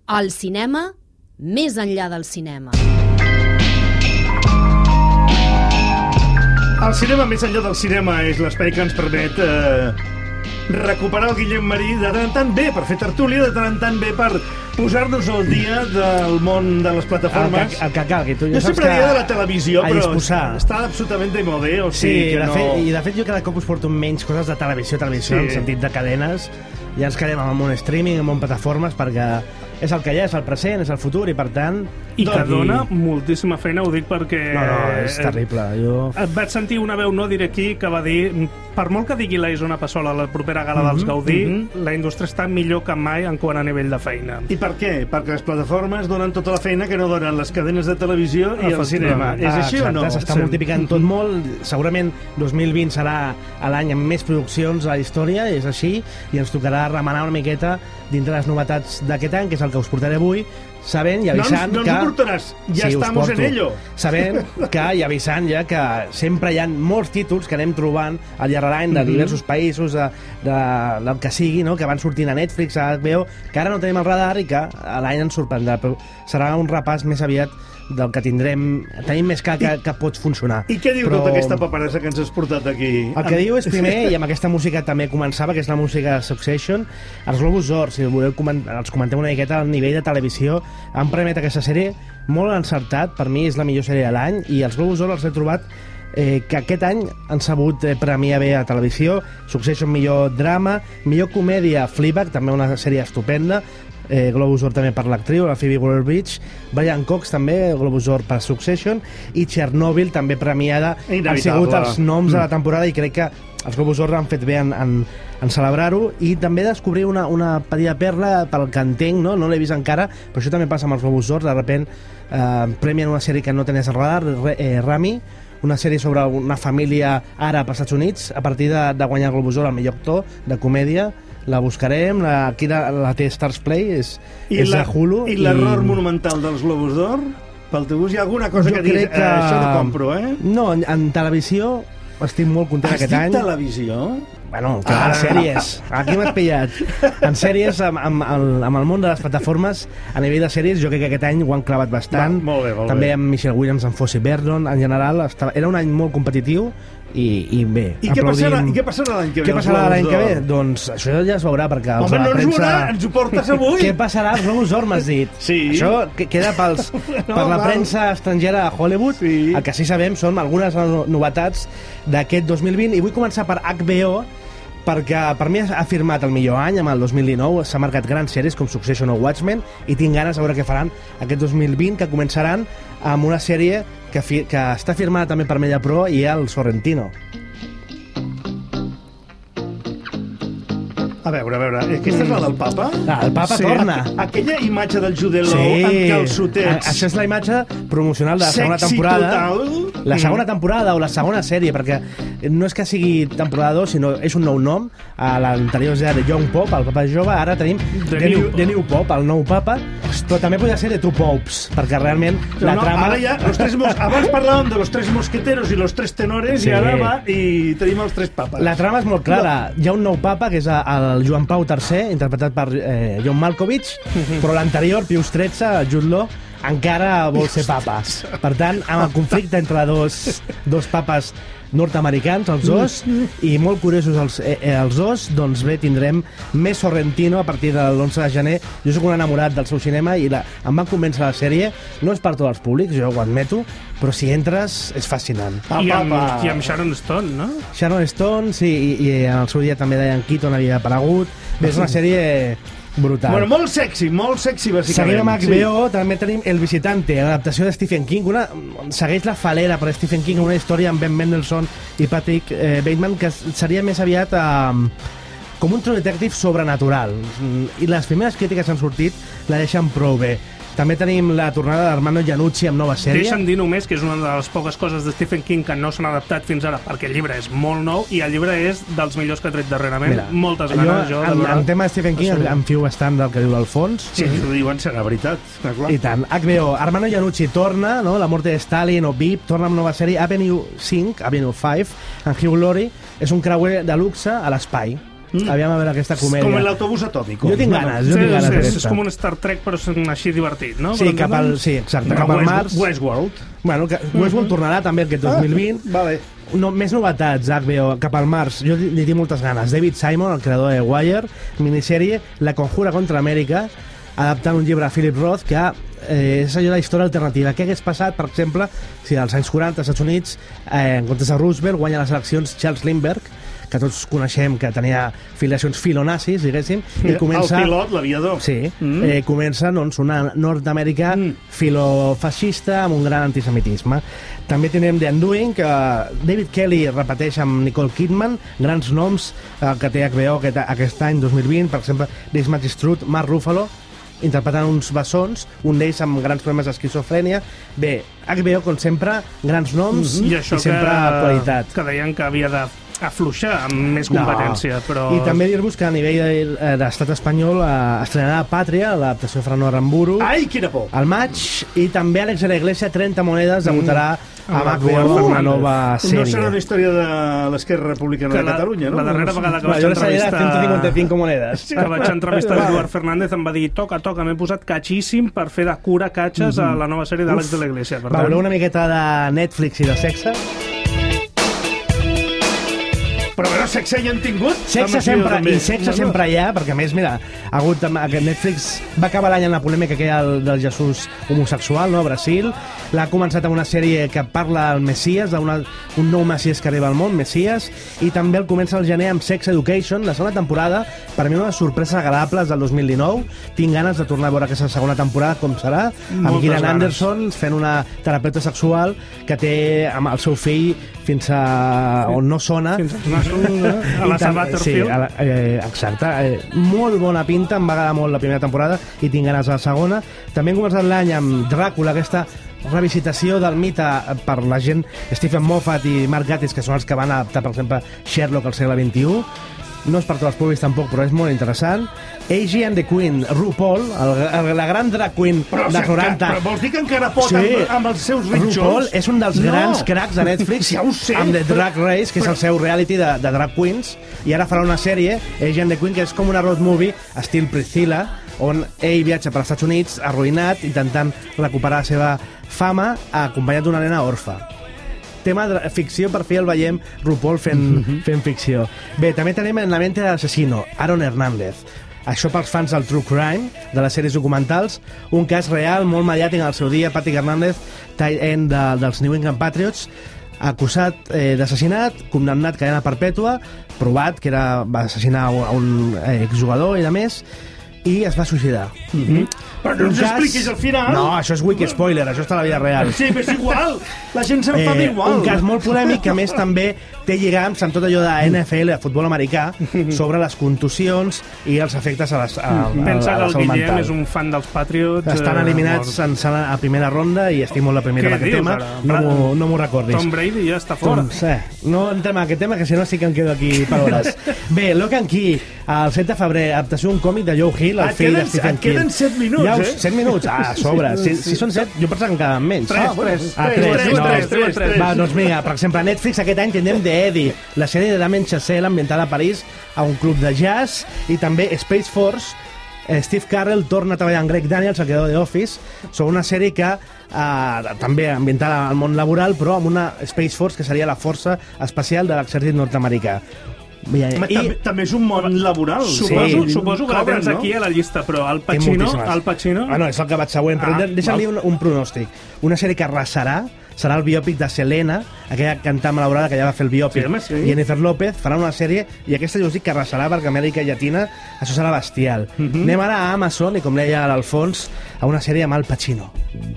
El cinema, més enllà del cinema. El cinema més enllà del cinema és l'espai que ens permet recuperar el Guillem Marí de tant en tant bé per fer tertúlia, de tant en tant bé per posar-nos al dia del món de les plataformes. El que calgui. Tu jo sempre deia de la televisió, però està absolutament de modé. O sigui i de fet jo cada cop us porto menys coses de televisió, en sentit de cadenes. Ja ens quedem amb un streaming, amb plataformes, perquè és el que hi ha, és el present, és el futur, i per tant... I que dona moltíssima feina, ho dic perquè... No, és terrible. Vaig sentir una veu, no diré qui, que va dir per molt que digui la Isona Passola a la propera gala dels Gaudí, la indústria està millor que mai en quant a nivell de feina. I per què? Perquè les plataformes donen tota la feina que no donen les cadenes de televisió i el cinema. És així o no? S'està multiplicant tot molt. Segurament 2020 serà l'any amb més produccions a la història, és així, i ens tocarà remenar una miqueta dintre les novetats d'aquest any, que és el que us portaré avui, sabent i avisant que... No ens ho portaràs, ja estamos en ello. Sabent que, i avisant ja que sempre hi ha molts títols que anem trobant al llarg de l'any de diversos països, del que sigui, que van sortint a Netflix, a HBO, que ara no tenim al radar i que l'any ens sorprendrà, però serà un repàs més aviat del que tenim més clar que pot funcionar. I què diu tota aquesta paperassa que ens has portat aquí? El que diu és, primer, i amb aquesta música també començava, que és la música Succession, els Globus d'Or, si voleu els comentem una miqueta al nivell de televisió, han premiat aquesta sèrie molt encertat, per mi és la millor sèrie de l'any, i els Globus d'Or els he trobat que aquest any han sabut premiar bé a televisió. Succession, millor drama, millor comèdia, Fleabag, també una sèrie estupenda, Globus d'Or també per l'actriu, la Phoebe Waller-Bridge, Brian Cox també, Globus d'Or per Succession, i Chernobyl també premiada. Han sigut els noms de la temporada i crec que els Globus d'Or han fet bé en celebrar-ho, i també descobrir una petita perla pel que entenc, no l'he vist encara, però això també passa amb els Globus d'Or, de repent premien una sèrie que no tenies al radar, Rami, una sèrie sobre una família àrab als Estats Units, a partir de guanyar el Globus d'Or al millor actor de comèdia. La buscarem, aquí la té Stars Play, és de Hulu. I l'error monumental dels Globus d'Or? Pel teu gust hi ha alguna cosa que dius, això no compro, No, en televisió estic molt content aquest any. Has dit televisió? Bueno, sèries. Aquí m'has pillat. En sèries, amb el món de les plataformes, a nivell de sèries, jo crec que aquest any ho han clavat bastant. Molt bé. També amb Michelle Williams, amb Fosse Verdon, en general, era un any molt competitiu, i bé, I què passarà l'any que ve? Què passarà l'any que ve? Doncs això ja es veurà, perquè home, no ens veurà, ens ho portes avui. Què passarà als Globus d'Or, m'has dit? Sí. Això queda per la premsa estrangera a Hollywood. El que sí sabem són algunes novetats d'aquest 2020, i vull començar per HBO, perquè per mi ha firmat el millor any amb el 2019, s'ha marcat grans sèries com Succession o Watchmen, i tinc ganes de veure què faran aquest 2020, que començaran amb una sèrie que està firmada també per Media Pro i el Sorrentino. A veure, aquesta és la del Papa? El Papa torna. Aquella imatge del Judelou amb calçotets. Això és la imatge promocional de la segona temporada. Sexy total. La segona temporada o la segona sèrie, perquè no és que sigui temporada 2, sinó és un nou nom. A l'anterior era de Young Pope, el Papa jove, ara tenim The New Pope, el nou Papa, però també podria ser The Two Popes, perquè realment la trama... Ara ja, abans parlàvem de los tres mosqueteros i los tres tenores, i ara va i tenim els tres papes. La trama és molt clara. Hi ha un nou Papa, que és el Joan Pau III, interpretat per John Malkovich, però l'anterior, Pius XIII, Jude Law, encara vol ser papa. Per tant, amb el conflicte entre dos papes nord-americans, els dos, i molt curiosos els dos, doncs bé, tindrem més Sorrentino a partir de l'11 de gener. Jo soc un enamorat del seu cinema i em va convèncer la sèrie. No és per tots els públics, jo ho admeto, però si entres és fascinant. I amb Sharon Stone, no? Sharon Stone, sí, i en el seu dia també Diane Keaton havia aparegut. Bé, és una sèrie brutal. Bueno, molt sexy, bàsicament. Seguim amb HBO, també tenim El Visitante, l'adaptació de Stephen King, segueix la falera per Stephen King, una història amb Ben Mendelsohn i Patrick Bateman, que seria més aviat com un True Detective sobrenatural, i les primeres crítiques que han sortit la deixen prou bé. També tenim la tornada d'Armando Iannucci amb nova sèrie. Deixa'm dir només que és una de les poques coses de Stephen King que no s'han adaptat fins ara, perquè el llibre és molt nou i el llibre és dels millors que ha tret darrerament. Mira, moltes ganes. En tema de Stephen King em fio bastant del que diu l'Alfons. Sí, ho diuen, serà veritat. I tant. HBO, Armando Iannucci torna, no? La muerte de Stalin o VIP, torna amb nova sèrie Avenue 5, amb Hugh Laurie. És un creuer de luxe a l'espai. Aviam a veure aquesta comèdia. Com l'autobús atòmic. Jo tinc ganes, d'aquesta. És com un Star Trek, però així divertit, no? Sí, cap al Mars. Westworld. Bueno, Westworld tornarà també aquest 2020. Vale. No, més novetats, HBO, cap al Mars. Jo li tinc moltes ganes. David Simon, el creador de Wire, minissèrie La Conjura contra Amèrica, adaptant un llibre a Philip Roth que és allò de la història alternativa. Què hagués passat, per exemple, si als anys 40 als Estats Units, en comptes de Roosevelt, guanya les eleccions Charles Lindbergh, que tots coneixem que tenia filiacions filonazis, diguéssim, i comença... El pilot, l'aviador. Sí, comença doncs, una Nord-Amèrica filofascista amb un gran antisemitisme. També tenim The Undoing, que David Kelly repeteix amb Nicole Kidman, grans noms que té HBO aquest any, 2020, per exemple, Reese Magistrut, Mark Ruffalo, interpretant uns bessons, un d'ells amb grans problemes d'esquizofrènia. Bé, HBO, com sempre, grans noms i sempre qualitat. Que deien que havia d'afluixar amb més competència, però... I també dir-vos que a nivell d'estat espanyol estrenarà Pàtria, l'adaptació de Fernando Aramburu, Ai, quina por! al maig, i també Àlex de la Iglesia, 30 monedes, debutarà a HBO una nova sèrie. No serà una història de l'Esquerra Republicana de Catalunya, no? La darrera vegada que vaig Jo entrevistar... 155 monedes. Que vaig entrevistar Eduard Fernández em va dir toca, m'he posat catxíssim per fer de cura catxes a la nova sèrie d'Àlex de la Iglesia. Veureu una miqueta de Netflix i de sexe? Però bueno, sexe hi han tingut. Sexe sempre, i sexe sempre hi ha, perquè a més, mira, ha hagut aquest Netflix va acabar l'any en la polèmica que hi ha del Jesús homosexual, no?, a Brasil. L'ha començat amb una sèrie que parla del Messias, un nou Messias que arriba al món, Messias, i també el comença al gener amb Sex Education, la segona temporada, per mi una de les sorpreses agradables del 2019. Tinc ganes de tornar a veure aquesta segona temporada, com serà, amb Gillian Anderson fent una terapeuta sexual que té amb el seu fill fins a on no sona, a la Sabaterfield. Sí, exacte. Molt bona pinta, em va agradar molt la primera temporada i tinc ganes de la segona. També hem començat l'any amb Dràcula, aquesta revisitació del mite per la gent Stephen Moffat i Mark Gatiss, que són els que van adaptar, per exemple, Sherlock al segle XXI. No és per tots els públics tampoc, però és molt interessant. A.G. and the Queen, RuPaul, la gran drag queen de 40. Però vols dir que encara pot amb els seus ritxos? RuPaul és un dels grans cracs de Netflix, ja ho sé, amb The Drag Race, que és el seu reality de drag queens, i ara farà una sèrie, A.G. and the Queen, que és com una road movie, estil Priscilla, on ell viatja per als Estats Units, arruïnat, intentant recuperar la seva fama, acompanyat d'una nena orfa. Tema de ficció, per fi el veiem RuPaul fent ficció. Bé, també tenim En la mente del asesino, Aaron Hernández. Això pels fans del True Crime, de les sèries documentals, un cas real, molt mediàtic al seu dia. Patrick Hernández, tight end dels New England Patriots, acusat d'assassinat, condemnat a cadena perpètua, provat que va assassinar a un exjugador i de més, i es va suïcidar. Però no ens expliquis al final. No, això és wiki spoiler, això està a la vida real. Sí, però és igual, la gent s'enfada igual. Un cas molt polèmic que a més també té lligams amb tot allò de NFL, de futbol americà, sobre les contusions i els efectes a la salut mental. Pensa que el Guillem és un fan dels Patriots. Estan eliminats a primera ronda i estic molt deprimit amb aquest tema. No m'ho recordis. Tom Brady ja està fora. No entrem en aquest tema, que si no sí que em quedo aquí per hores. Bé, Lock and Key, el 7 de febrer, adaptació d'un còmic de Joe Hill, el fill de Stephen King. Et queden 7 minuts, 7 minuts? Ah, a sobre. Si són 7, jo pensava que en quedaven menys. 3. Va, doncs mira, per exemple, a Netflix aquest any tindrem The Eddie, la sèrie de Damien Chazelle ambientada a París, a un club de jazz, i també Space Force. Steve Carell torna a treballar amb Greg Daniels, el creador de Office, sobre una sèrie que també ambientada al món laboral, però amb una Space Force, que seria la força espacial de l'exèrcit nord-americà. També és un món laboral. Suposo que la tens aquí a la llista, però Al Pacino... No, és el que vaig següent, però deixa'm dir un pronòstic. Una sèrie que arrasarà serà el biòpic de Selena, aquella cantant malaurada que ja va fer el biòpic. Jennifer López farà una sèrie, i aquesta jo us dic que arrasarà, perquè Amèrica Llatina això serà bestial. Anem ara a Amazon, i com deia l'Alfons, a una sèrie amb Al Pacino.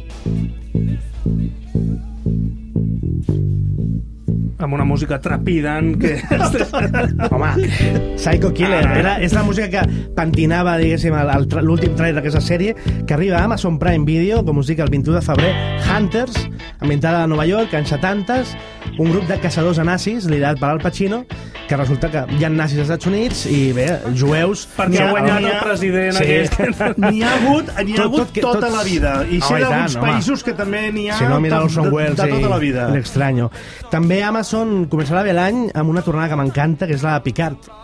Amb una música trepidant que... Home, Psycho Killer. És la música que pentinava, diguéssim, l'últim trailer d'aquesta sèrie, que arriba a Amazon Prime Video, com us dic, el 21 de febrer. Hunters, ambientada a Nova York, anys 70s, un grup de caçadors nazis, liderat per Al Pacino, que resulta que hi ha nazis als Estats Units i, bé, jueus... Perquè ha guanyat el president aquest. N'hi ha hagut tota la vida. I sé d'alguns països que també n'hi ha de tota la vida. L'Extraño. També Amazon començarà bé l'any amb una tornada que m'encanta, que és la de Picard.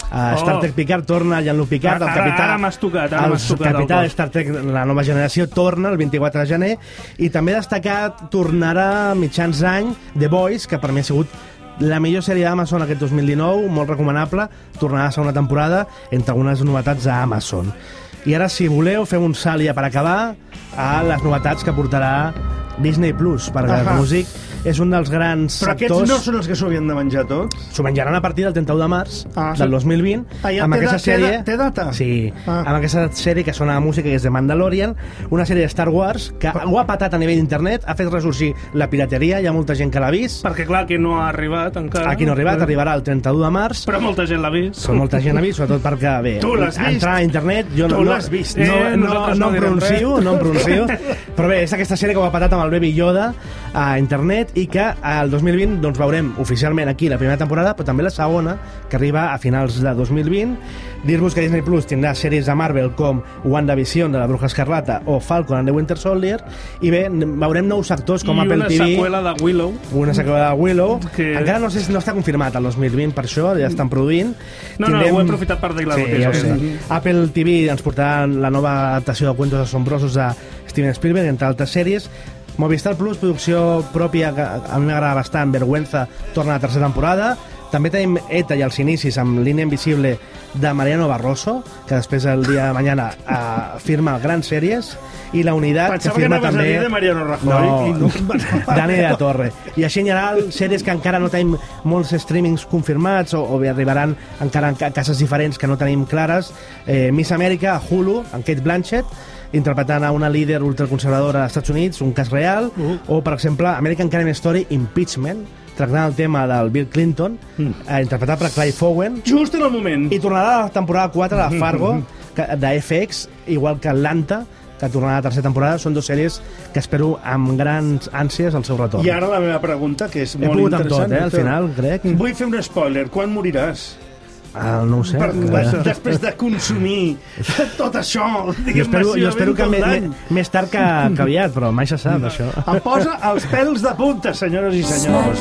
Star Trek Picard torna, Jean-Luc Picard, el capità... Ara m'has tocat, el capità de Star Trek, la nova generació, torna el 24 de gener, i també destacat tornarà mitjans d'any The Boys, que per mi ha sigut la millor sèrie d'Amazon aquest 2019, molt recomanable, tornarà a ser una temporada, entre algunes novetats a Amazon. I ara, si voleu, fem un salt ja per acabar a les novetats que portarà Disney Plus, perquè el músic és un dels grans Però sectors... aquests no són els que s'ho havien de menjar tots? S'ho menjaran a partir del 31 de març del 2020. Ja amb aquesta sèrie... té data? Sí, amb aquesta sèrie que sona a música, que és de Mandalorian, una sèrie de Star Wars que ho ha patat a nivell d'internet, ha fet ressorgir la pirateria, hi ha molta gent que l'ha vist. Perquè, clar, aquí no ha arribat encara. Aquí no ha arribat, arribarà el 31 de març. Però molta gent l'ha vist. Però molta gent l'ha vist, sobretot perquè, bé, Tu l'has vist? entrar a internet... Jo Tu l'has vist? No em pronuncio, però bé, és aquesta sèrie que ho ha patat amb el Baby Yoda a internet i que al 2020 doncs, veurem oficialment aquí la primera temporada, però també la segona, que arriba a finals de 2020. Dir-vos que Disney Plus tindrà sèries de Marvel com WandaVision de la Bruja Escarlata o Falcon and the Winter Soldier, i bé, veurem nous actors com Apple TV. I una seqüela de Willow. Una seqüela de Willow. Que... Encara no sé si no està confirmat el 2020, per això ja estan produint. No, ho he aprofitat per dir la notícia. Ja ho sé. Apple TV ens portarà la nova adaptació de Cuentos Asombrosos de Steven Spielberg, entre altres sèries. Movistar Plus, producció pròpia que a mi m'agrada bastant, Vergüenza, torna a la tercera temporada. També tenim ETA i els inicis amb Línia Invisible de Mariano Barroso, que després el dia de mañana firma grans sèries, i La Unitat, Pensava que firma que anaves també... a dir de Mariano Rajoy. No, Dani de la Torre. I així en general, sèries que encara no tenim molts streamings confirmats o bé arribaran encara en cases diferents que no tenim clares. Miss Amèrica, a Hulu, amb Kate Blanchett, interpretant a una líder ultraconservadora als Estats Units, un cas real, o, per exemple, American Crime Story Impeachment, tractant el tema del Bill Clinton, interpretat per Clive Owen. Just en el moment. I tornarà a la temporada 4 de Fargo, de FX, igual que Atlanta, que tornarà a la tercera temporada. Són dues sèries que espero amb grans ànsies el seu retorn. I ara la meva pregunta, que és He molt pogut interessant. amb tot, al final, crec. Vull fer un spoiler. Quan moriràs? No ho sé. Després de consumir tot això, jo espero que més tard que aviat, però mai se sap, això. Em posa els pèls de punta, senyores i senyors.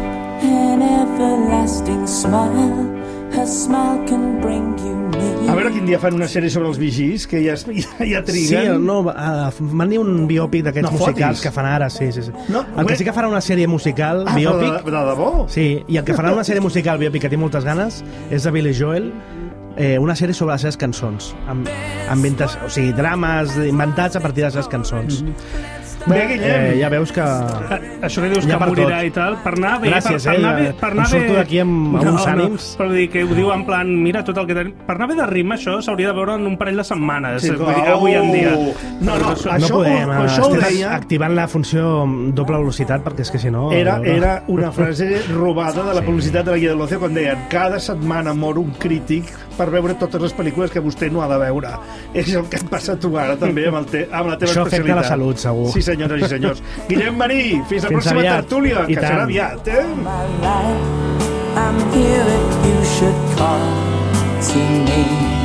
An everlasting smile, her smile can bring you near. A veure quin dia fan una sèrie sobre els vigis, que ja triguen. Sí, no, m'han dit un biòpic d'aquests musicals que fan ara, sí. No, el que sí que farà una sèrie musical biòpic... De debò? Sí, i el que farà una sèrie musical biòpic que té moltes ganes és de Billy Joel, una sèrie sobre les seves cançons, amb o sigui, drames inventats a partir de les seves cançons. Bé, Guillem. Ja veus que... Això que dius que morirà i tal, per anar bé... Gràcies, per anar bé, surto d'aquí amb uns ànims. Però vull dir que ho diu en plan, mira tot el que tenim... Per anar bé de rima, això s'hauria de veure en un parell de setmanes, Sí, vull dir, avui en dia. No, No podem, això ho estem deia... activant la funció doble velocitat, perquè és que si no... Era una frase robada de la publicitat de la Guia de l'Ocio, quan deien cada setmana mor un crític per veure totes les pel·lícules que vostè no ha de veure. És el que et passa a tu ara, també, amb la teva Això especialitat. afecta la salut, segur. Sí, senyores i senyors. Guillem Marí, fins la Fins pròxima aviat. tertúlia, I que serà tant. aviat, My life, I'm here if you should call to me.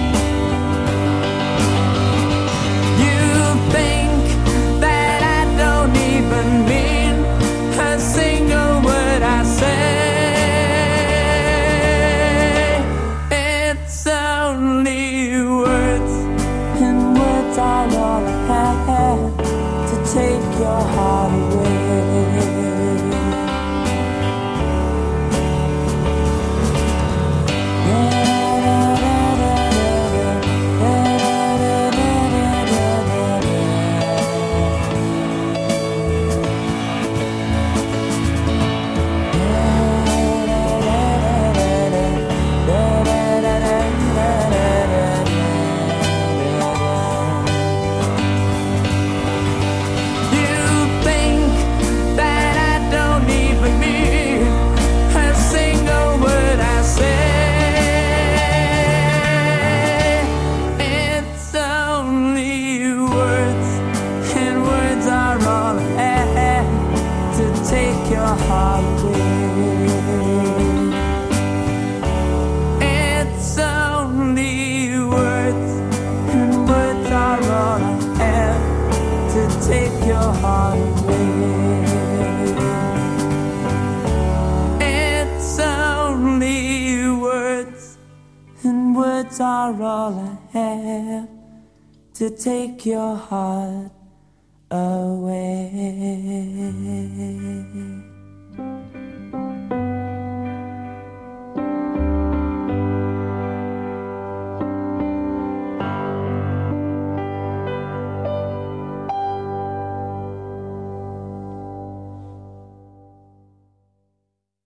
You think that I don't even mean a single word I say. It's only words, and words are all I have to take your heart away. And are all I have to take your heart away.